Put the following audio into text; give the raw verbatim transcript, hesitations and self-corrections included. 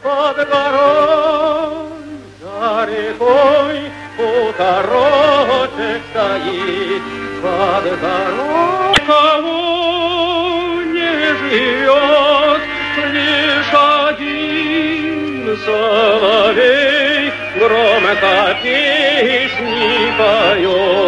под горой, за рекой хуторочек стоит, под горой никого не живет, лишь один соловей громко песни поет.